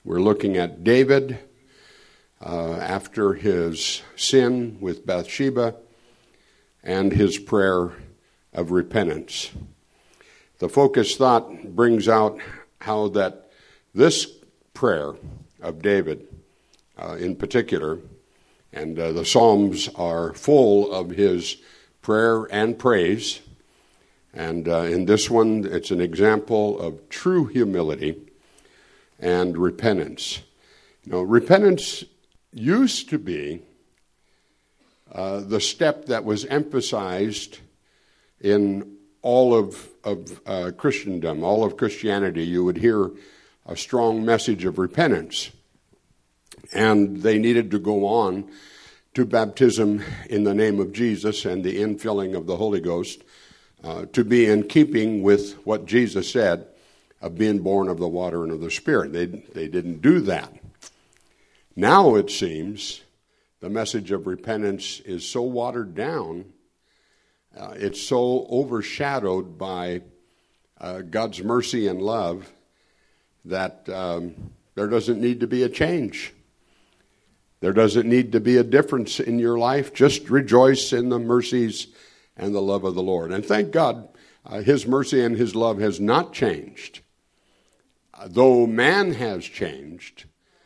We're looking at David after his sin with Bathsheba and his prayer of repentance. The focus thought brings out how that this prayer of David in particular, and the Psalms are full of his prayer and praise, and in this one it's an example of true humility and repentance. You know, repentance used to be the step that was emphasized in all of Christendom, all of Christianity. You would hear a strong message of repentance, and they needed to go on to baptism in the name of Jesus and the infilling of the Holy Ghost to be in keeping with what Jesus said of being born of the water and of the Spirit. They didn't do that. Now it seems the message of repentance is so watered down, it's so overshadowed by God's mercy and love that there doesn't need to be a change. There doesn't need to be a difference in your life. Just rejoice in the mercies and the love of the Lord. And thank God, His mercy and His love has not changed. Though man has changed,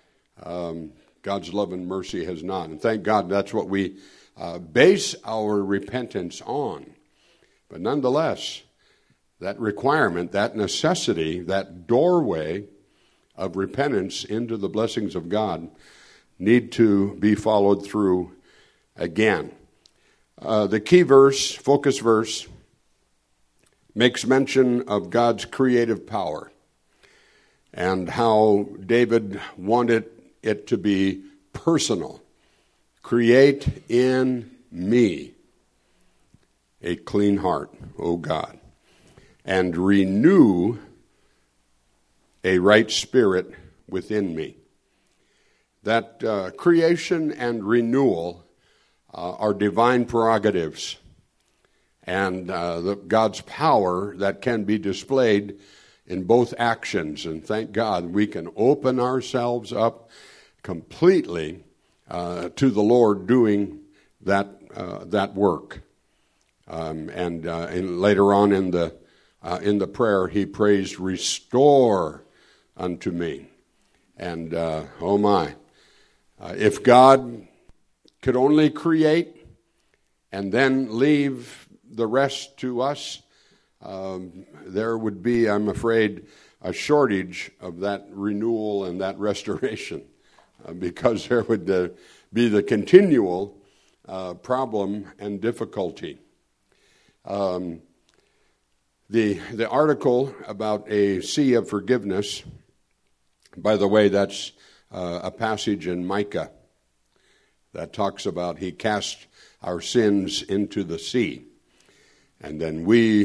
God's love and mercy has not. And thank God that's what we base our repentance on. But nonetheless, that requirement, that necessity, that doorway of repentance into the blessings of God need to be followed through again. The key verse, focus verse, makes mention of God's creative power and how David wanted it to be personal. Create in me a clean heart, O God, and renew a right spirit within me. That creation and renewal are divine prerogatives, and God's power that can be displayed in both actions. And thank God we can open ourselves up completely to the Lord doing that work. And later on in the prayer, he prays, "Restore unto me." And oh my, if God could only create and then leave the rest to us, there would be, I'm afraid, a shortage of that renewal and that restoration, because there would be the continual problem and difficulty. The article about a sea of forgiveness, by the way, that's a passage in Micah that talks about he cast our sins into the sea. And then we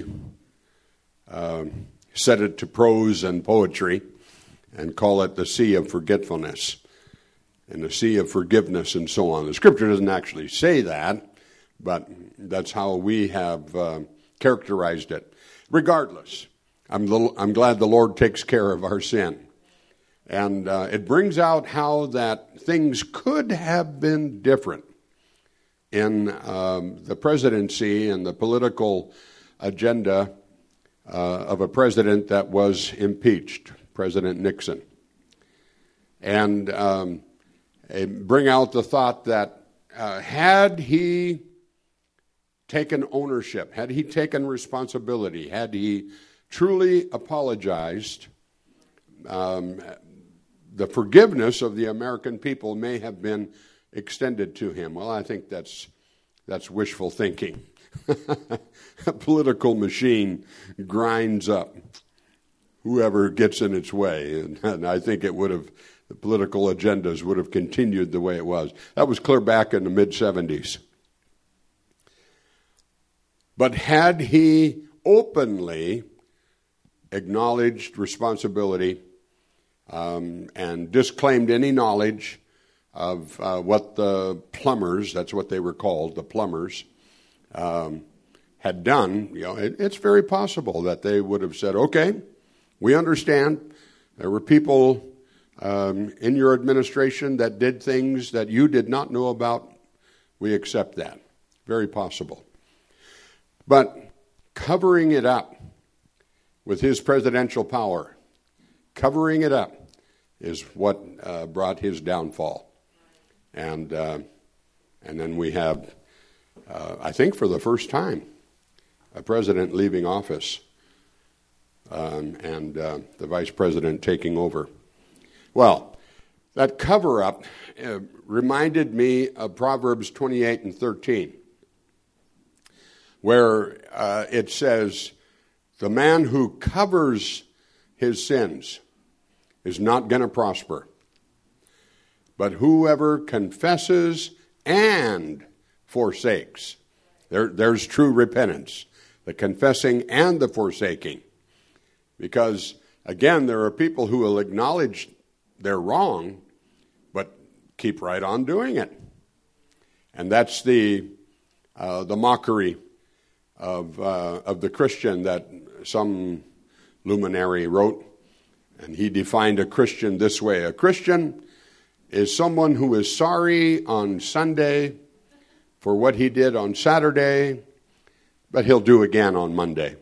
set it to prose and poetry and call it the sea of forgetfulness and the sea of forgiveness and so on. The scripture doesn't actually say that, but that's how we have characterized it. Regardless, I'm glad the Lord takes care of our sin. And it brings out how that things could have been different in the presidency and the political agenda of a president that was impeached, President Nixon. And bring out the thought that had he taken ownership, had he taken responsibility, had he truly apologized, the forgiveness of the American people may have been extended to him. Well, I think that's wishful thinking. A political machine grinds up whoever gets in its way, and I think the political agendas would have continued the way it was. That was clear back in the mid-'70s. But had he openly acknowledged responsibility and disclaimed any knowledge of what the plumbers, that's what they were called, the plumbers, had done, it's very possible that they would have said, okay, we understand there were people in your administration that did things that you did not know about, we accept that. Very possible. But covering it up with his presidential power, covering it up is what brought his downfall. And then we have, I think for the first time, a president leaving office and the vice president taking over. Well, that cover-up reminded me of Proverbs 28 and 13, where it says, the man who covers his sins is not going to prosper. But whoever confesses and forsakes, there's true repentance, the confessing and the forsaking. Because, again, there are people who will acknowledge they're wrong, but keep right on doing it. And that's the mockery of the Christian that some luminary wrote. And he defined a Christian this way. A Christian is someone who is sorry on Sunday for what he did on Saturday, but he'll do again on Monday.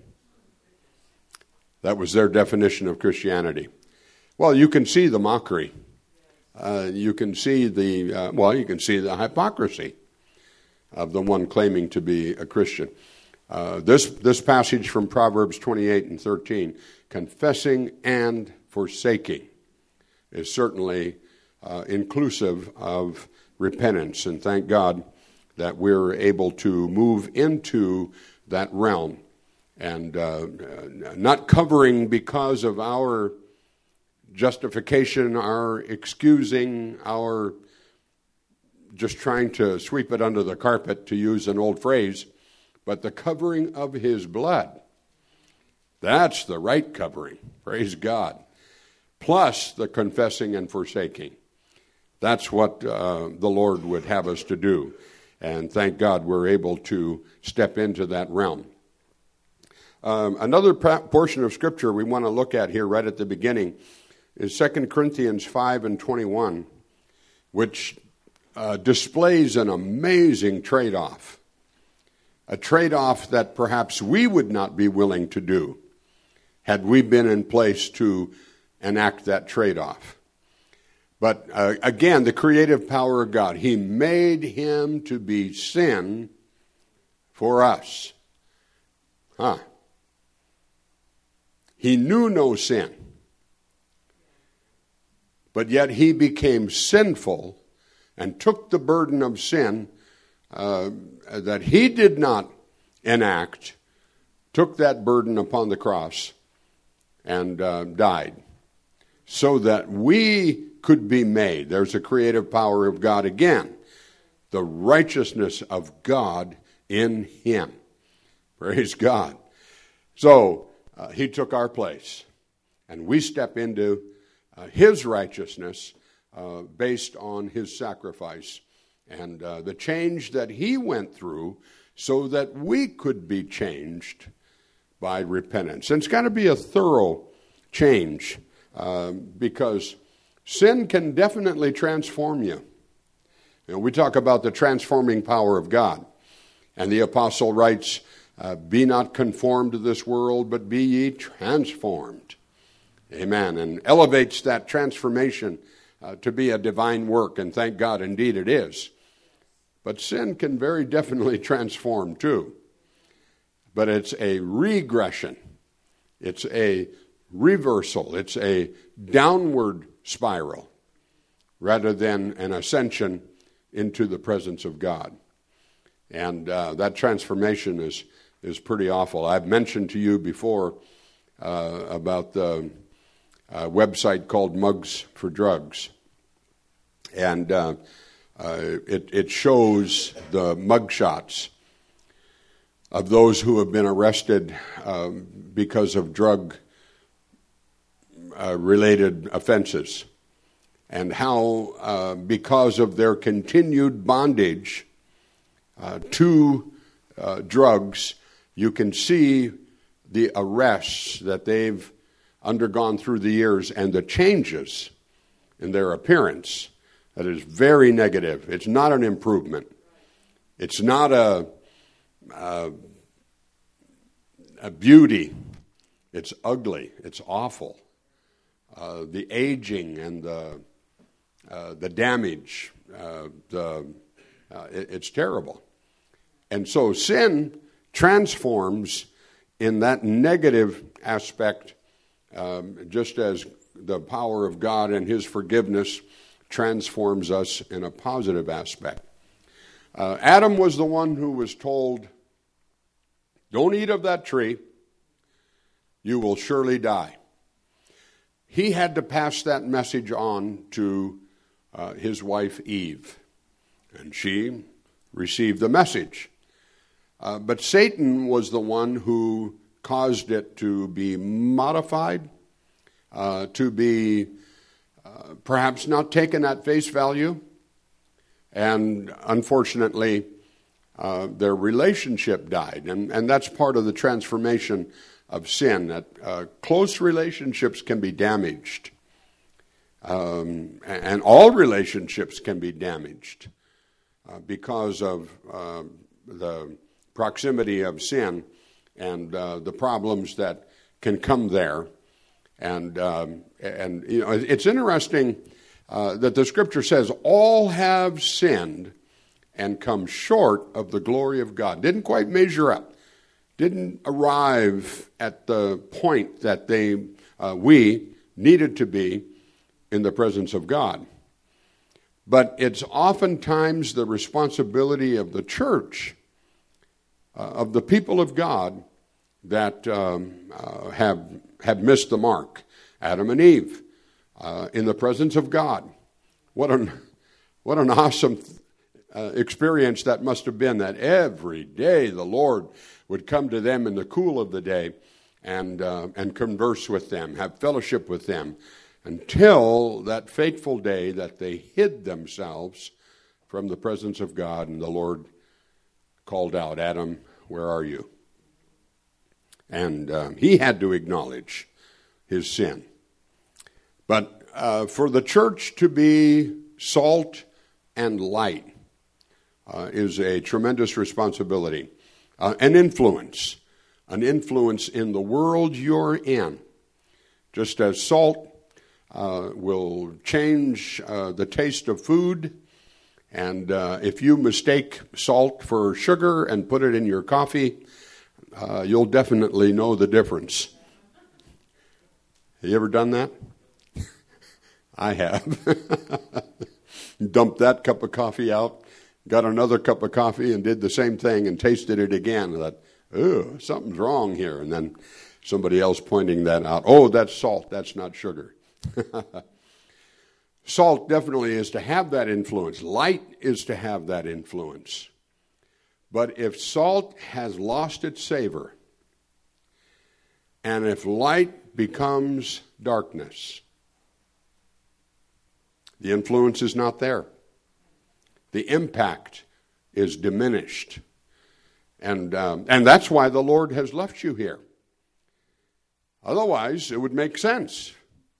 That was their definition of Christianity. Well, you can see the mockery. You can see the hypocrisy of the one claiming to be a Christian. This passage from Proverbs 28 and 13, confessing and forsaking, is certainly inclusive of repentance. And thank God that we're able to move into that realm and not covering because of our justification, our excusing, our just trying to sweep it under the carpet, to use an old phrase, but the covering of his blood. That's the right covering, praise God. Plus the confessing and forsaking. That's what the Lord would have us to do. And thank God we're able to step into that realm. Another portion of Scripture we want to look at here right at the beginning is 2 Corinthians 5 and 21, which displays an amazing trade-off. A trade-off that perhaps we would not be willing to do had we been in place to enact that trade-off. But again, the creative power of God. He made him to be sin for us. He knew no sin. But yet he became sinful and took the burden of sin that he did not enact, took that burden upon the cross and died, so that we could be made. There's a creative power of God again. The righteousness of God in him. Praise God. So he took our place, and we step into his righteousness based on his sacrifice and the change that he went through so that we could be changed by repentance. And it's got to be a thorough change because sin can definitely transform you. We talk about the transforming power of God. And the apostle writes, be not conformed to this world, but be ye transformed. Amen. And elevates that transformation to be a divine work. And thank God, indeed it is. But sin can very definitely transform too. But it's a regression. It's a reversal. It's a downward spiral rather than an ascension into the presence of God. And that transformation is pretty awful. I've mentioned to you before about the website called Mugs for Drugs. And it shows the mugshots of those who have been arrested because of drug-related offenses, and how because of their continued bondage to drugs, you can see the arrests that they've undergone through the years and the changes in their appearance that is very negative. It's not an improvement. It's not a beauty. It's ugly. It's awful. The aging and the damage, it's terrible. And so sin transforms in that negative aspect, just as the power of God and His forgiveness transforms us in a positive aspect. Adam was the one who was told, don't eat of that tree, you will surely die. He had to pass that message on to his wife Eve, and she received the message. But Satan was the one who caused it to be modified, to be perhaps not taken at face value, and unfortunately, their relationship died. And that's part of the transformation of sin, that close relationships can be damaged. And all relationships can be damaged because of the proximity of sin and the problems that can come there. And you know, it's interesting that the Scripture says all have sinned and come short of the glory of God. Didn't quite measure up. Didn't arrive at the point that we needed to be in the presence of God. But it's oftentimes the responsibility of the church, of the people of God, that have missed the mark. Adam and Eve, in the presence of God. What an awesome experience that must have been, that every day the Lord would come to them in the cool of the day and converse with them, have fellowship with them, until that fateful day that they hid themselves from the presence of God, and the Lord called out, Adam, where are you? And he had to acknowledge his sin. But for the church to be salt and light is a tremendous responsibility. An influence in the world you're in. Just as salt will change the taste of food, and if you mistake salt for sugar and put it in your coffee, you'll definitely know the difference. Have you ever done that? I have. Dumped that cup of coffee out, got another cup of coffee and did the same thing and tasted it again. I thought, oh, something's wrong here. And then somebody else pointing that out. Oh, that's salt. That's not sugar. Salt definitely is to have that influence. Light is to have that influence. But if salt has lost its savor, and if light becomes darkness, the influence is not there. The impact is diminished. And that's why the Lord has left you here. Otherwise, it would make sense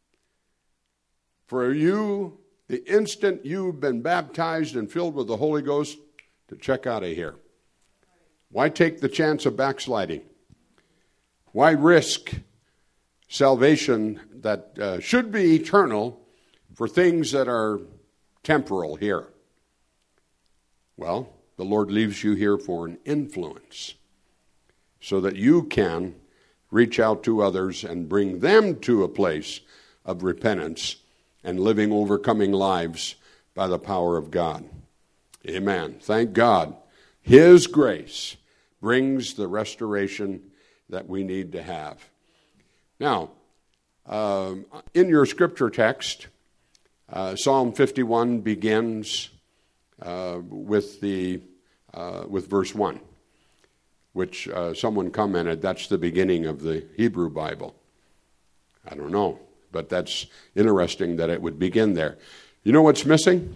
for you, the instant you've been baptized and filled with the Holy Ghost, to check out of here. Why take the chance of backsliding? Why risk salvation that should be eternal for things that are temporal here? Well, the Lord leaves you here for an influence so that you can reach out to others and bring them to a place of repentance and living overcoming lives by the power of God. Amen. Thank God. His grace brings the restoration that we need to have. Now, in your scripture text, Psalm 51 begins with verse 1, which someone commented that's the beginning of the Hebrew Bible. I don't know, but that's interesting that it would begin there. You know what's missing?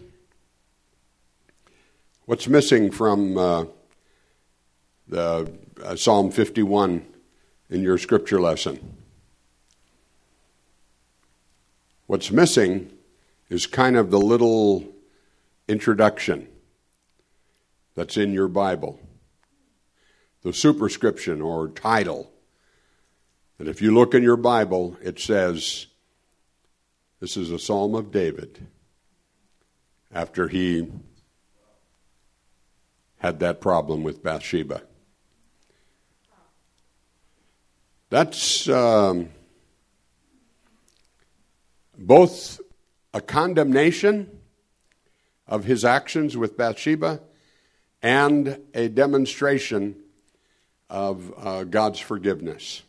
What's missing from the Psalm 51 in your scripture lesson? What's missing is kind of the little introduction that's in your Bible. The superscription or title. And if you look in your Bible, it says, this is a Psalm of David after he had that problem with Bathsheba. That's both a condemnation of his actions with Bathsheba and a demonstration of God's forgiveness.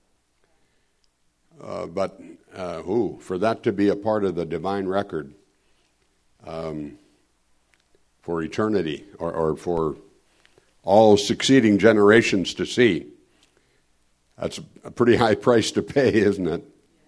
But for that to be a part of the divine record for eternity or for all succeeding generations to see, that's a pretty high price to pay, isn't it?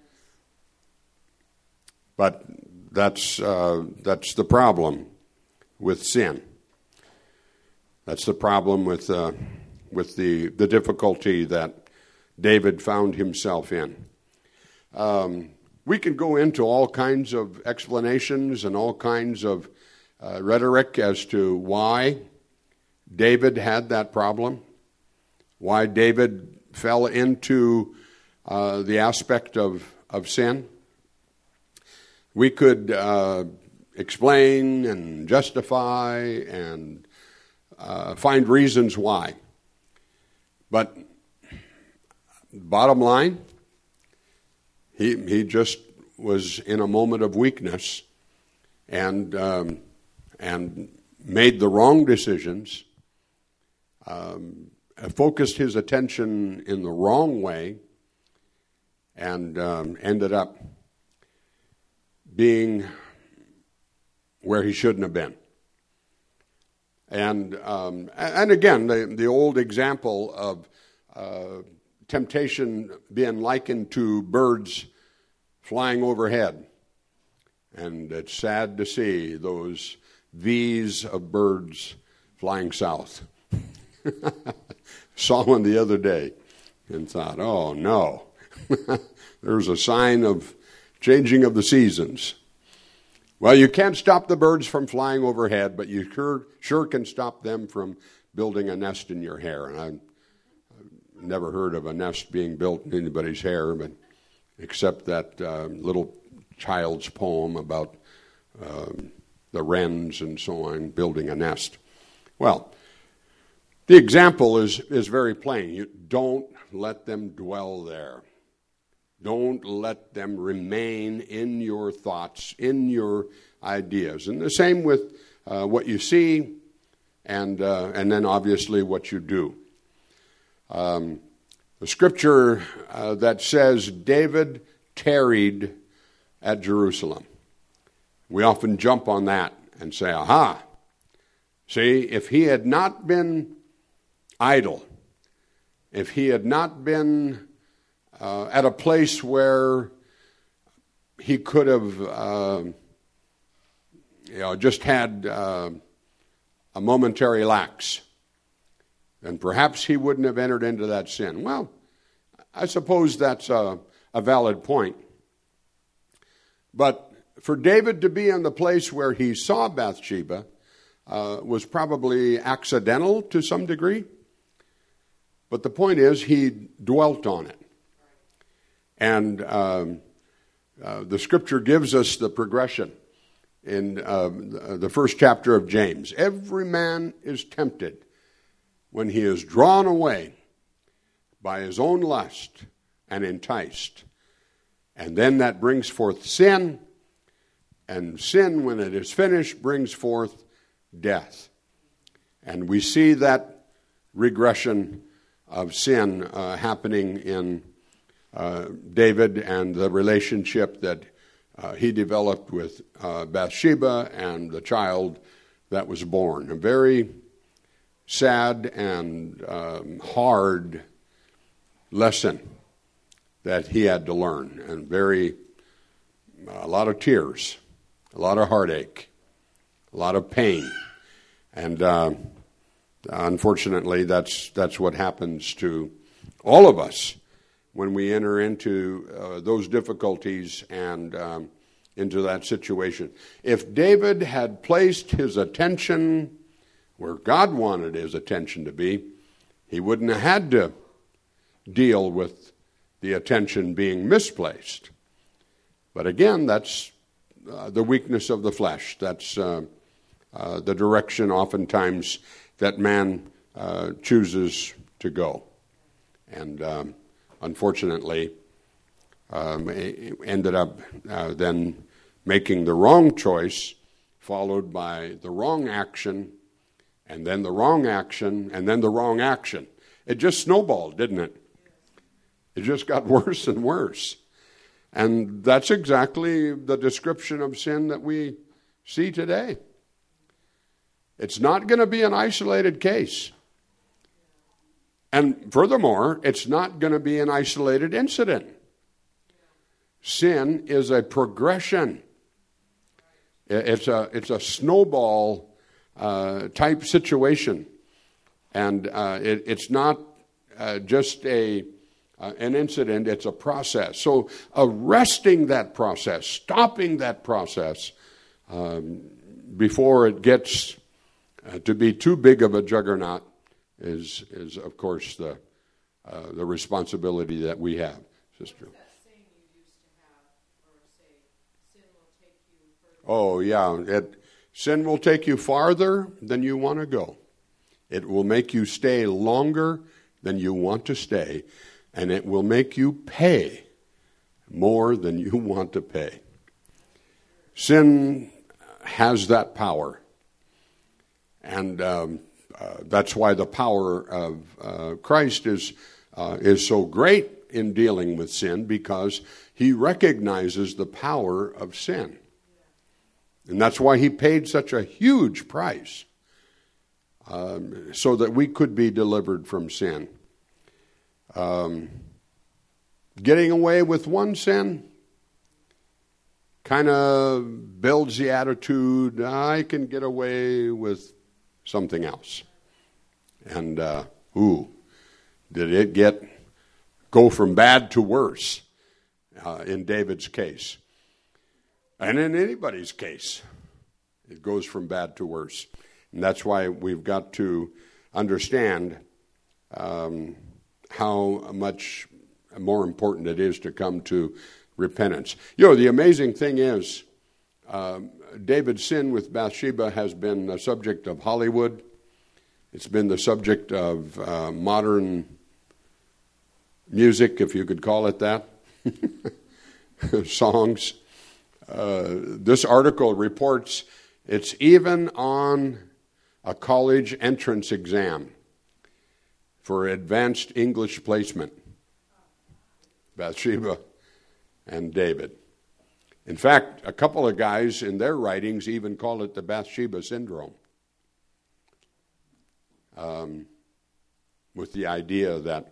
But that's the problem with sin. That's the problem with the difficulty that David found himself in. We can go into all kinds of explanations and all kinds of rhetoric as to why David had that problem, why David fell into the aspect of sin. We could explain and justify and find reasons why. But bottom line, he just was in a moment of weakness and made the wrong decisions, focused his attention in the wrong way, and ended up being where he shouldn't have been. And again, the old example of temptation being likened to birds flying overhead. And it's sad to see those V's of birds flying south. Saw one the other day and thought, oh no, there's a sign of changing of the seasons. Well, you can't stop the birds from flying overhead, but you sure can stop them from building a nest in your hair. And I've never heard of a nest being built in anybody's hair, but except that little child's poem about the wrens and so on building a nest. Well, the example is very plain. You don't let them dwell there. Don't let them remain in your thoughts, in your ideas. And the same with what you see and then obviously what you do. The scripture that says David tarried at Jerusalem. We often jump on that and say, aha, see, if he had not been idle, if he had not been at a place where he could have just had a momentary lapse, then perhaps he wouldn't have entered into that sin. Well, I suppose that's a valid point. But for David to be in the place where he saw Bathsheba was probably accidental to some degree. But the point is, he dwelt on it. And the scripture gives us the progression in the first chapter of James. Every man is tempted when he is drawn away by his own lust and enticed. And then that brings forth sin. And sin, when it is finished, brings forth death. And we see that regression of sin happening in David and the relationship that he developed with Bathsheba and the child that was born. A very sad and hard lesson that he had to learn, and a lot of tears, a lot of heartache, a lot of pain, and unfortunately, that's what happens to all of us when we enter into those difficulties and into that situation. If David had placed his attention where God wanted his attention to be, he wouldn't have had to deal with the attention being misplaced. But again, that's the weakness of the flesh. That's the direction oftentimes that man chooses to go. And unfortunately, ended up then making the wrong choice, followed by the wrong action, and then the wrong action, and then the wrong action. It just snowballed, didn't it? It just got worse and worse. And that's exactly the description of sin that we see today. It's not going to be an isolated case. And furthermore, it's not going to be an isolated incident. Sin is a progression. It's a snowball type situation. And it's not just an incident, it's a process. So arresting that process, stopping that process before it gets to be too big of a juggernaut is of course the responsibility that we have, sister. Oh yeah, sin will take you farther than you want to go. It will make you stay longer than you want to stay, and it will make you pay more than you want to pay. Sin has that power, and that's why the power of Christ is so great in dealing with sin, because he recognizes the power of sin. And that's why he paid such a huge price, so that we could be delivered from sin. Getting away with one sin kind of builds the attitude, I can get away with something else. And, did it go from bad to worse in David's case? And in anybody's case, it goes from bad to worse. And that's why we've got to understand how much more important it is to come to repentance. The amazing thing is, David's sin with Bathsheba has been the subject of Hollywood. It's been the subject of modern music, if you could call it that, songs. This article reports it's even on a college entrance exam for advanced English placement. Bathsheba and David. In fact, a couple of guys in their writings even call it the Bathsheba syndrome, with the idea that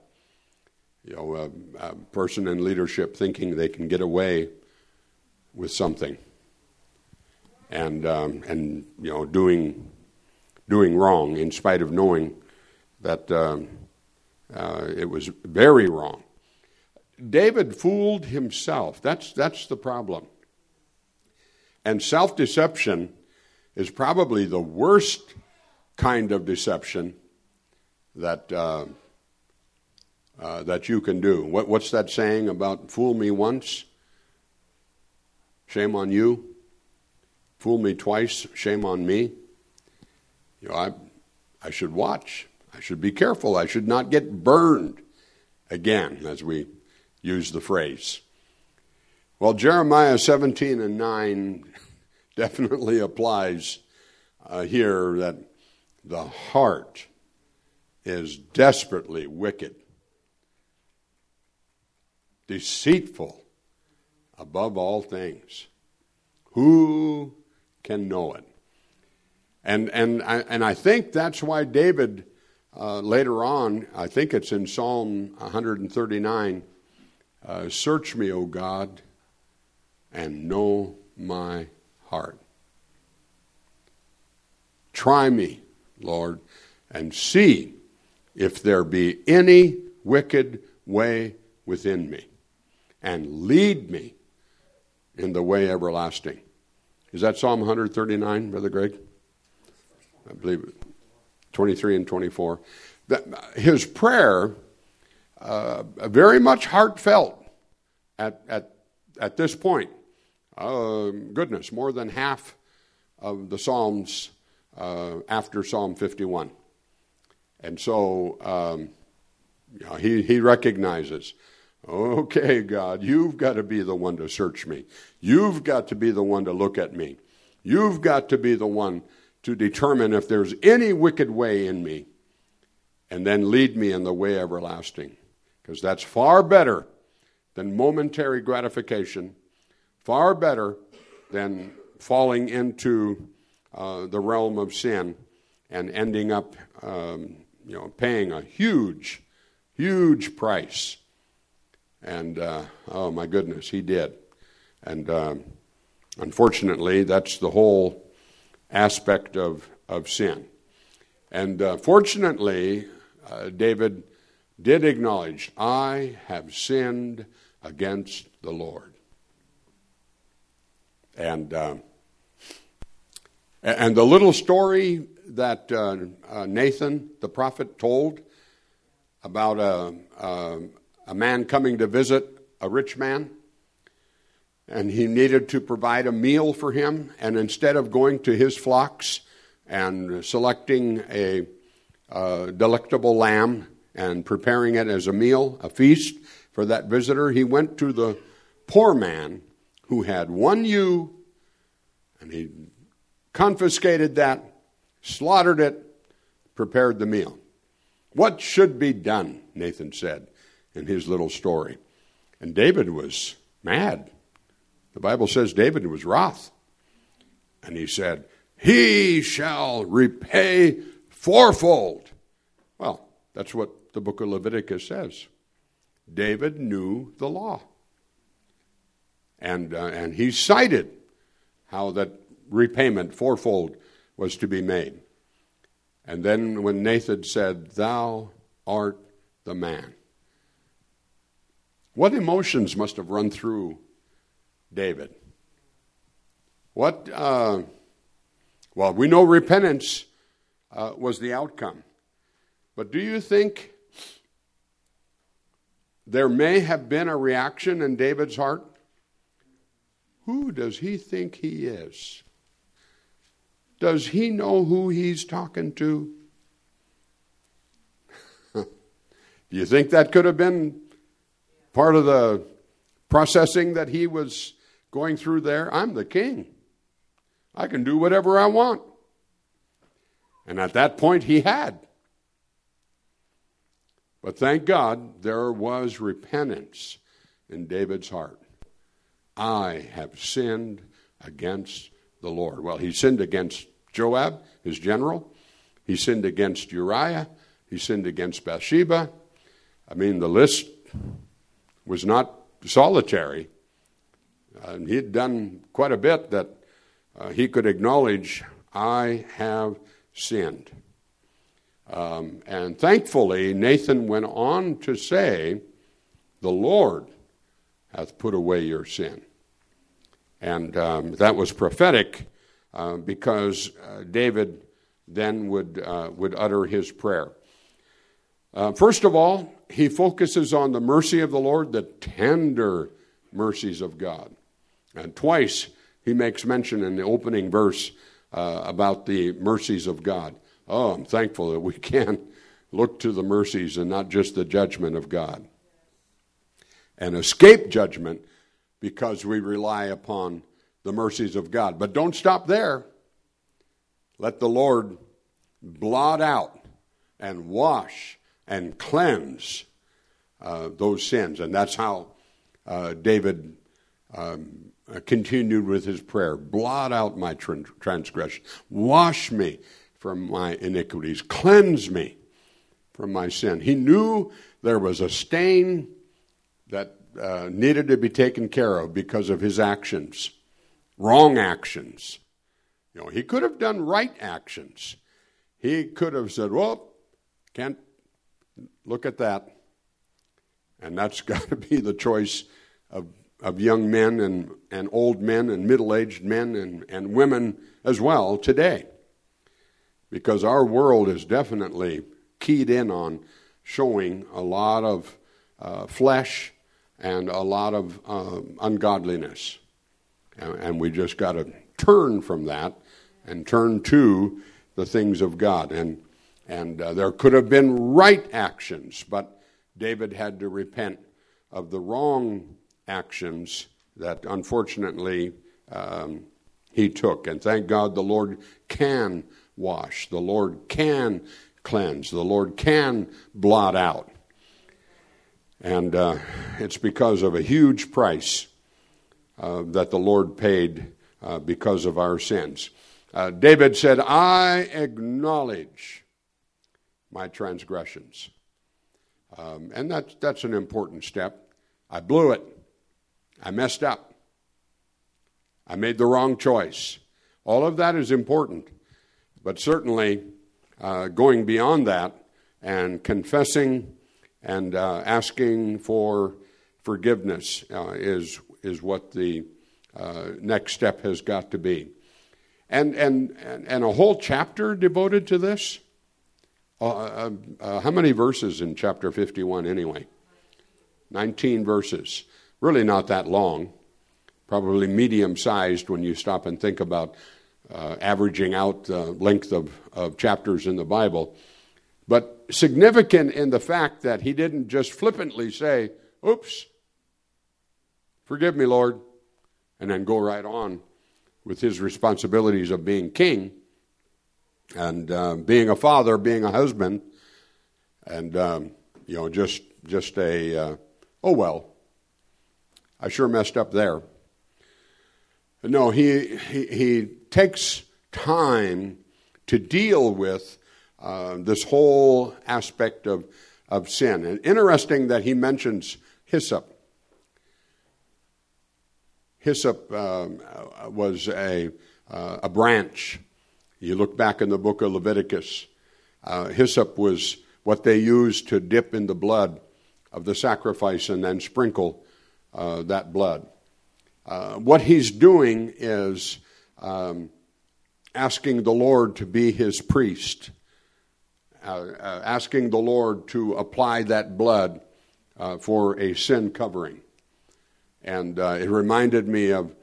a person in leadership thinking they can get away with something, and doing wrong in spite of knowing that it was very wrong. David fooled himself. That's the problem. And self-deception is probably the worst kind of deception that you can do. What's that saying about fool me once? Shame on you. Fool me twice. Shame on me. I should watch. I should be careful. I should not get burned again, as we use the phrase. Well, Jeremiah 17:9 definitely applies here, that the heart is desperately wicked, deceitful above all things. Who can know it? And I think that's why David later on, I think it's in Psalm 139, search me, O God, and know my heart. Try me, Lord, and see if there be any wicked way within me, and lead me in the way everlasting. Is that Psalm 139, Brother Greg? I believe it. 23 and 24. His prayer, very much heartfelt at this point. Goodness, more than half of the Psalms after Psalm 51. And so he recognizes, okay, God, you've got to be the one to search me. You've got to be the one to look at me. You've got to be the one to determine if there's any wicked way in me, and then lead me in the way everlasting. Because that's far better than momentary gratification, far better than falling into the realm of sin and ending up paying a huge, huge price. And, oh my goodness, he did. And unfortunately, that's the whole aspect of sin. And fortunately, David did acknowledge, I have sinned against the Lord. And the little story that Nathan, the prophet, told about a man coming to visit a rich man, and he needed to provide a meal for him, and instead of going to his flocks and selecting a delectable lamb and preparing it as a meal, a feast for that visitor, he went to the poor man who had one ewe, and he confiscated that, slaughtered it, prepared the meal. What should be done, Nathan said in his little story. And David was mad. The Bible says David was wroth. And he said, he shall repay fourfold. Well, that's what the book of Leviticus says. David knew the law. And he cited how that repayment fourfold was to be made. And then when Nathan said, thou art the man. What emotions must have run through David? Well, we know repentance was the outcome. But do you think there may have been a reaction in David's heart? Who does he think he is? Does he know who he's talking to? Do you think that could have been part of the processing that he was going through there? I'm the king. I can do whatever I want. And at that point he had. But thank God there was repentance in David's heart. I have sinned against the Lord. Well, he sinned against Joab, his general. He sinned against Uriah. He sinned against Bathsheba. I mean, the list was not solitary. He had done quite a bit that he could acknowledge, I have sinned. And thankfully, Nathan went on to say, the Lord hath put away your sin. And that was prophetic because David then would utter his prayer. First of all, he focuses on the mercy of the Lord, the tender mercies of God. And twice he makes mention in the opening verse about the mercies of God. Oh, I'm thankful that we can look to the mercies and not just the judgment of God. And escape judgment because we rely upon the mercies of God. But don't stop there. Let the Lord blot out and wash and cleanse those sins. And that's how David continued with his prayer. Blot out my transgression. Wash me from my iniquities. Cleanse me from my sin. He knew there was a stain that needed to be taken care of because of his actions. Wrong actions. He could have done right actions. He could have said, well, can't look at that. And that's got to be the choice of of young men and old men and middle-aged men and women as well today. Because our world is definitely keyed in on showing a lot of flesh and a lot of ungodliness. And we just got to turn from that and turn to the things of God. And there could have been right actions, but David had to repent of the wrong actions that unfortunately he took. And thank God the Lord can wash. The Lord can cleanse. The Lord can blot out. And it's because of a huge price that the Lord paid because of our sins. David said, I acknowledge my transgressions. And that's an important step. I blew it. I messed up. I made the wrong choice. All of that is important. But certainly going beyond that and confessing and asking for forgiveness is what the next step has got to be. And a whole chapter devoted to this? How many verses in chapter 51 anyway? 19 verses. Really not that long. Probably medium-sized when you stop and think about averaging out the length of chapters in the Bible. But significant in the fact that he didn't just flippantly say, oops, forgive me, Lord, and then go right on with his responsibilities of being king and being a father, being a husband, and just a oh well, I sure messed up there. No, he takes time to deal with this whole aspect of sin. And interesting that he mentions hyssop. Hyssop was a branch. You look back in the book of Leviticus. Hyssop was what they used to dip in the blood of the sacrifice and then sprinkle that blood. What he's doing is asking the Lord to be his priest, asking the Lord to apply that blood for a sin covering. And it reminded me of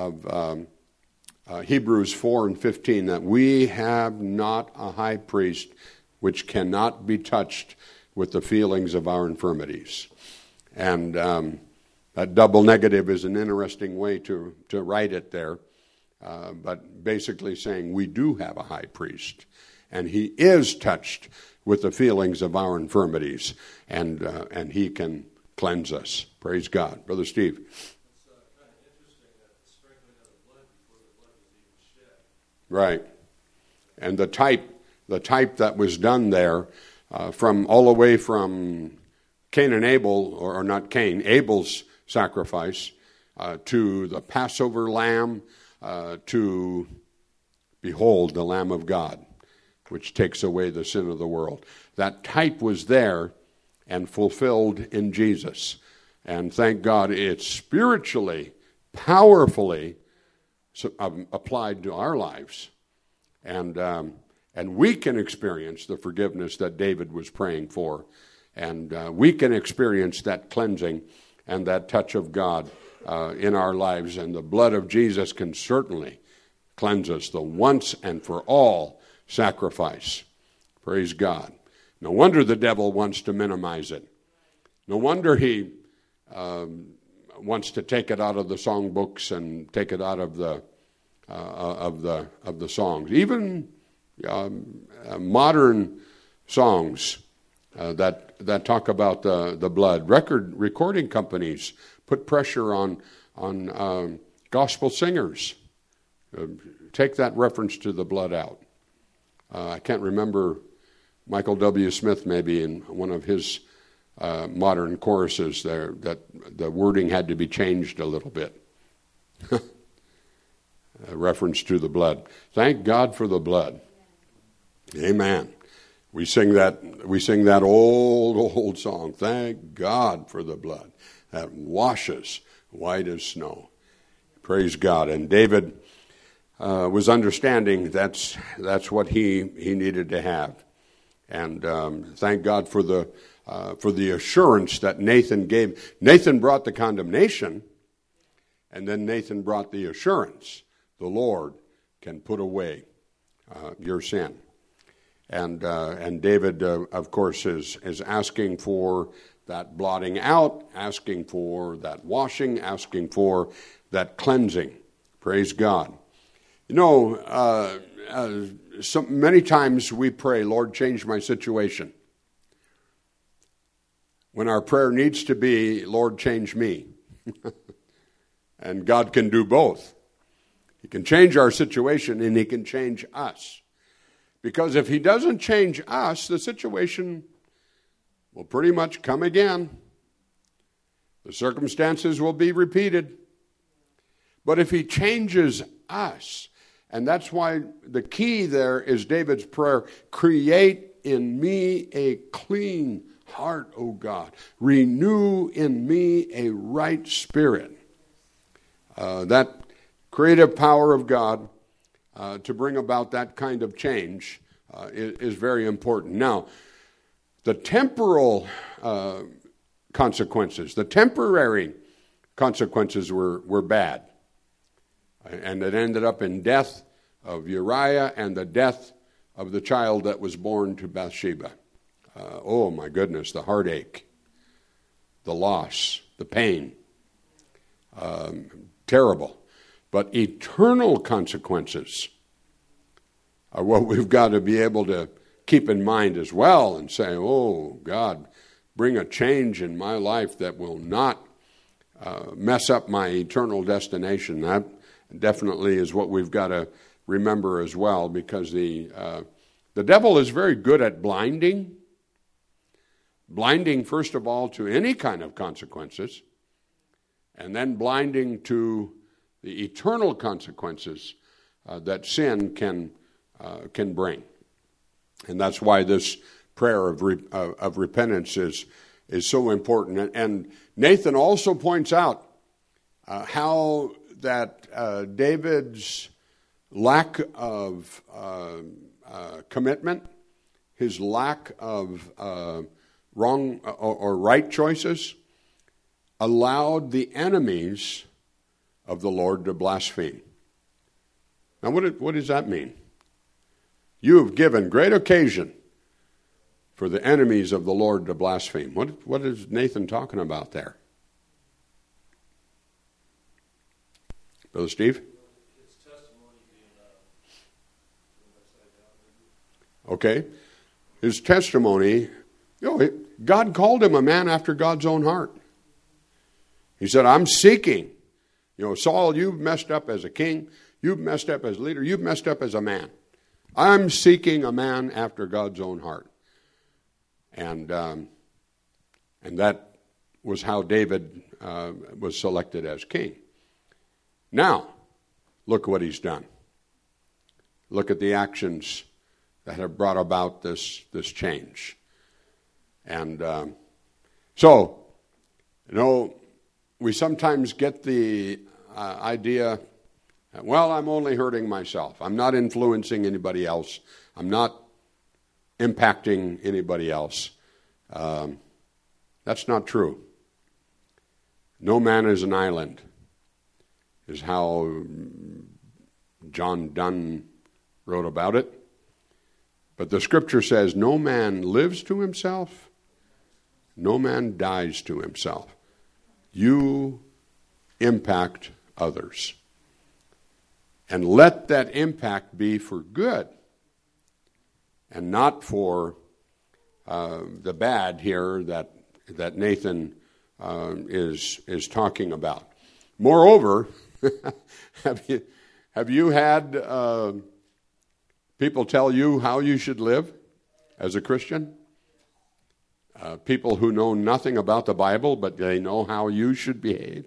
Hebrews 4:15, that we have not a high priest which cannot be touched with the feelings of our infirmities. And that double negative is an interesting way to write it there. But basically saying we do have a high priest. And he is touched with the feelings of our infirmities. And he can cleanse us. Praise God. Brother Steve. It's kind of interesting that the sprinkling of the blood before the blood was even shed. Right. And the type that was done there, from all the way from Cain and Abel, or not Cain, Abel's sacrifice, to the Passover lamb, to behold the Lamb of God, which takes away the sin of the world. That type was there and fulfilled in Jesus. And thank God it's spiritually, powerfully applied to our lives. And we can experience the forgiveness that David was praying for. And we can experience that cleansing and that touch of God in our lives. And the blood of Jesus can certainly cleanse us, the once and for all sacrifice. Praise God. No wonder the devil wants to minimize it. No wonder he wants to take it out of the songbooks and take it out of the songs. Even modern songs that talk about the blood. Recording companies put pressure on gospel singers. Take that reference to the blood out. I can't remember, Michael W. Smith maybe in one of his modern choruses there, that the wording had to be changed a little bit. A reference to the blood. Thank God for the blood. Amen. We sing that old song. Thank God for the blood that washes white as snow. Praise God. And David was understanding that's what he needed to have. And thank God for the assurance that Nathan gave. Nathan brought the condemnation, and then Nathan brought the assurance. The Lord can put away your sin. And David, of course, is asking for that blotting out, asking for that washing, asking for that cleansing. Praise God. You know, so many times we pray, Lord, change my situation. When our prayer needs to be, Lord, change me. And God can do both. He can change our situation and He can change us. Because if He doesn't change us, the situation will pretty much come again. The circumstances will be repeated. But if He changes us, and that's why the key there is David's prayer, create in me a clean heart, O God. Renew in me a right spirit. That creative power of God to bring about that kind of change is very important. Now, the temporal consequences, the temporary consequences were bad. And it ended up in death of Uriah and the death of the child that was born to Bathsheba. Oh my goodness, the heartache, the loss, the pain. Terrible. But eternal consequences are what we've got to be able to keep in mind as well and say, oh, God, bring a change in my life that will not mess up my eternal destination. That definitely is what we've got to remember as well, because the devil is very good at blinding. Blinding, first of all, to any kind of consequences, and then blinding to the eternal consequences that sin can bring. And that's why this prayer of repentance is so important. And Nathan also points out how that David's lack of commitment, his lack of wrong or right choices, allowed the enemies of the Lord to blaspheme. Now, what does that mean? You have given great occasion for the enemies of the Lord to blaspheme. What is Nathan talking about there? Brother Steve? His testimony being upside down. Okay. His testimony, God called him a man after God's own heart. He said, I'm seeking. Saul, you've messed up as a king. You've messed up as a leader. You've messed up as a man. I'm seeking a man after God's own heart. And that was how David was selected as king. Now, look what he's done. Look at the actions that have brought about this change. And we sometimes get the idea, well, I'm only hurting myself. I'm not influencing anybody else. I'm not impacting anybody else. That's not true. No man is an island, is how John Donne wrote about it. But the scripture says, no man lives to himself, no man dies to himself. You impact others. And let that impact be for good and not for the bad here that Nathan is talking about. Moreover, have you had people tell you how you should live as a Christian? People who know nothing about the Bible, but they know how you should behave.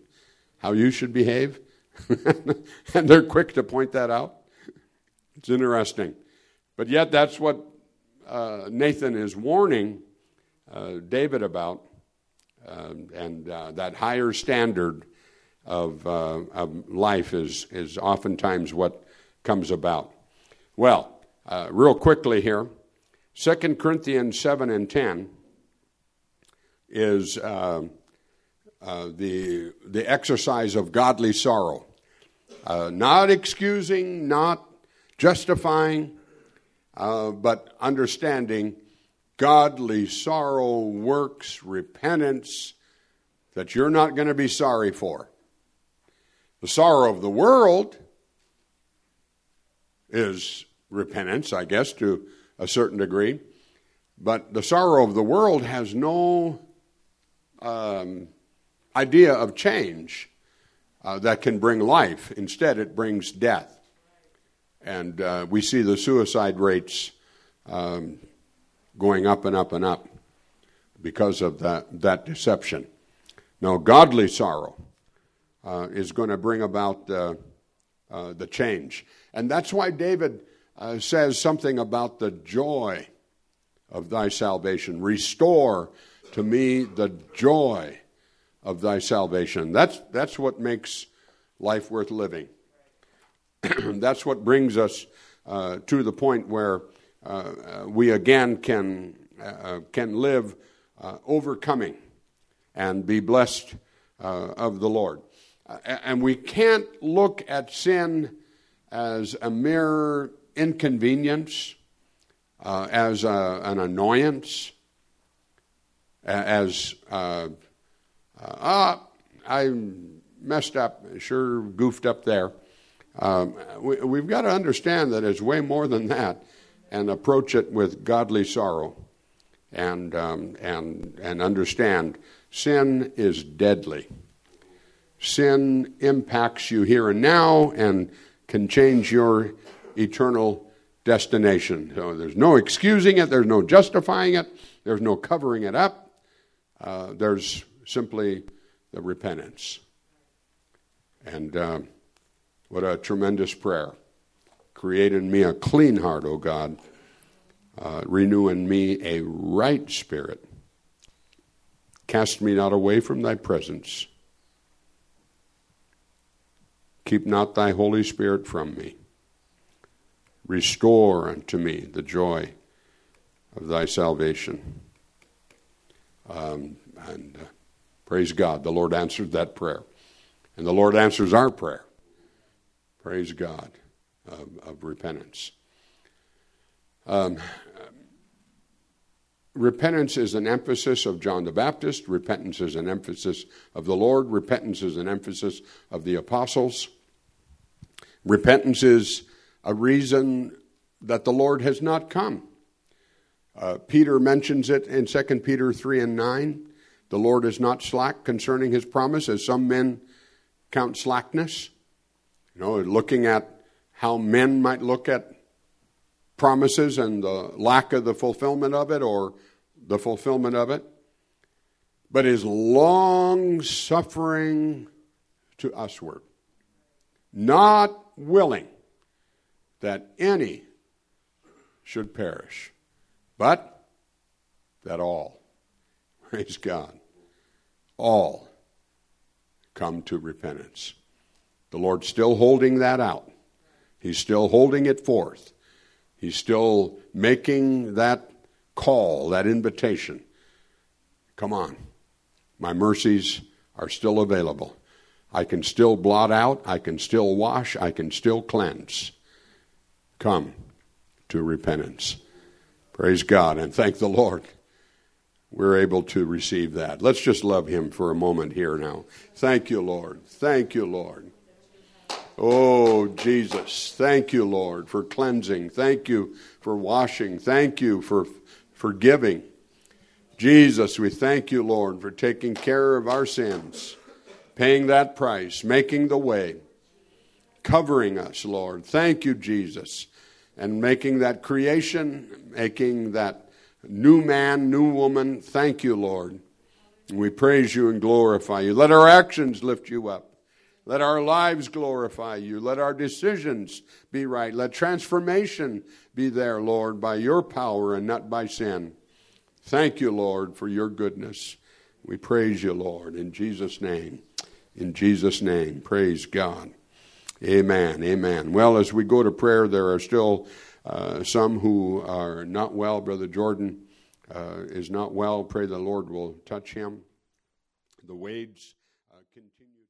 And they're quick to point that out. It's interesting. But yet that's what Nathan is warning David about, and that higher standard of life is oftentimes what comes about. Well, real quickly here, 2 Corinthians 7 and 10 is the exercise of godly sorrow. Not excusing, not justifying, but understanding godly sorrow works repentance that you're not going to be sorry for. The sorrow of the world is repentance, I guess, to a certain degree. But the sorrow of the world has no idea of change that can bring life. Instead, it brings death. And we see the suicide rates going up and up and up because of that deception. Now, godly sorrow is going to bring about the change. And that's why David says something about the joy of thy salvation. Restore to me the joy of thy salvation. That's what makes life worth living. That's what brings us to the point where we again can live overcoming and be blessed of the Lord. And we can't look at sin as a mere inconvenience, as an annoyance, as I messed up, sure goofed up there. We've got to understand that it's way more than that, and approach it with godly sorrow, and understand sin is deadly. Sin impacts you here and now and can change your eternal destination. So there's no excusing it. There's no justifying it. There's no covering it up. There's simply the repentance. And what a tremendous prayer. Create in me a clean heart, O God. Renew in me a right spirit. Cast me not away from thy presence. Keep not thy Holy Spirit from me. Restore unto me the joy of thy salvation. Praise God, the Lord answered that prayer. And the Lord answers our prayer. Praise God of repentance. Repentance is an emphasis of John the Baptist. Repentance is an emphasis of the Lord. Repentance is an emphasis of the apostles. Repentance is a reason that the Lord has not come. Peter mentions it in 2 Peter 3 and 9. The Lord is not slack concerning his promise, as some men count slackness. Looking at how men might look at promises and the lack of the fulfillment of it or the fulfillment of it, but is long-suffering to usward, not willing that any should perish, but that all, praise God, all come to repentance. The Lord's still holding that out. He's still holding it forth. He's still making that call, that invitation. Come on. My mercies are still available. I can still blot out. I can still wash. I can still cleanse. Come to repentance. Praise God and thank the Lord. We're able to receive that. Let's just love him for a moment here now. Thank you, Lord. Thank you, Lord. Oh, Jesus, thank you, Lord, for cleansing. Thank you for washing. Thank you for forgiving. Jesus, we thank you, Lord, for taking care of our sins, paying that price, making the way, covering us, Lord. Thank you, Jesus, and making that creation, making that new man, new woman. Thank you, Lord. And we praise you and glorify you. Let our actions lift you up. Let our lives glorify you. Let our decisions be right. Let transformation be there, Lord, by your power and not by sin. Thank you, Lord, for your goodness. We praise you, Lord, in Jesus' name. In Jesus' name, praise God. Amen, amen. Well, as we go to prayer, there are still some who are not well. Brother Jordan is not well. Pray the Lord will touch him. The Wades continue.